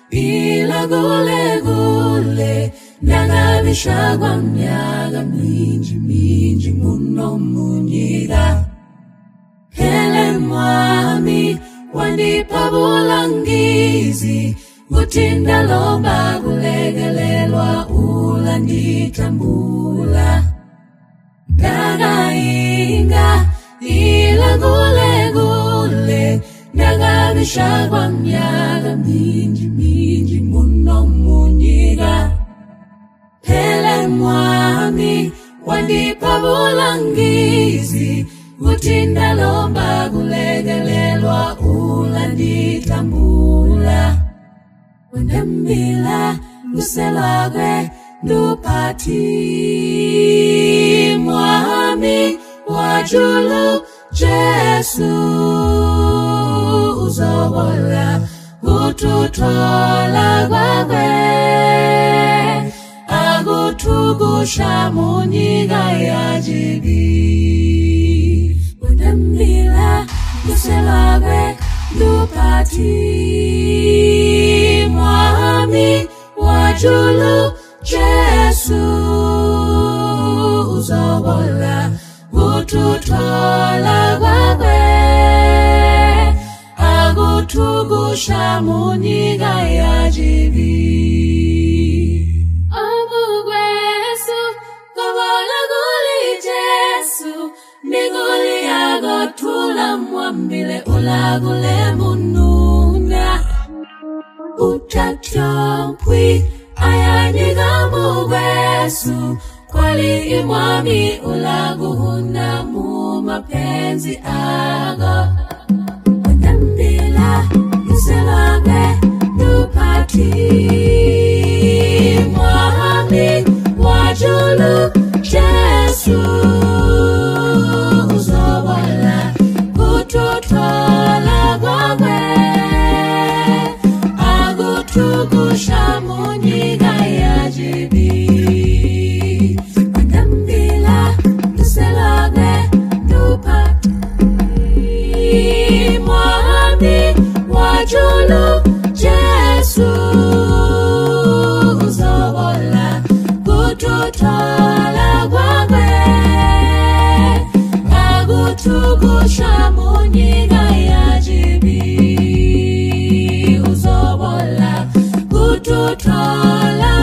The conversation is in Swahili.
ila gule gule nangabishagwa mnyaga minji minji muno munyiga hele mwami wandipa bulangizi gutinda lomba gulegelelwa ula nditambula nagainga ila gule gule nagabishagwa mnyaga minji minji muno munyiga hele mwami wandipa bulangizi gutinda lomba gulegelelwa ula nditambula Wendembila luselagwe lupati mwami wajulu Jesu uzobola ututola gwagwe agutugusha munyiga ya jibi Wendembila luselagwe lupati mwami wajulu Jesu uzobola ututola gwagwe agutugusha munyiga ya jibi Amugwesu gobola guli Jesu niguli agotula mwambile ulagule mununa Utatyompwi ayanyiga mugwesu kwali imwami ulaguhuna mu mapenzi ago Wendembila luselagwe lupati mwami wajulu Jesu uzobola ututola gwagwe agutugusha munyiga ya jibi Wendembila luselagwe lupati mwami wajulu Jesu uzobola ututola gwagwe agutugusha munyiga ya jibi uzobola ututola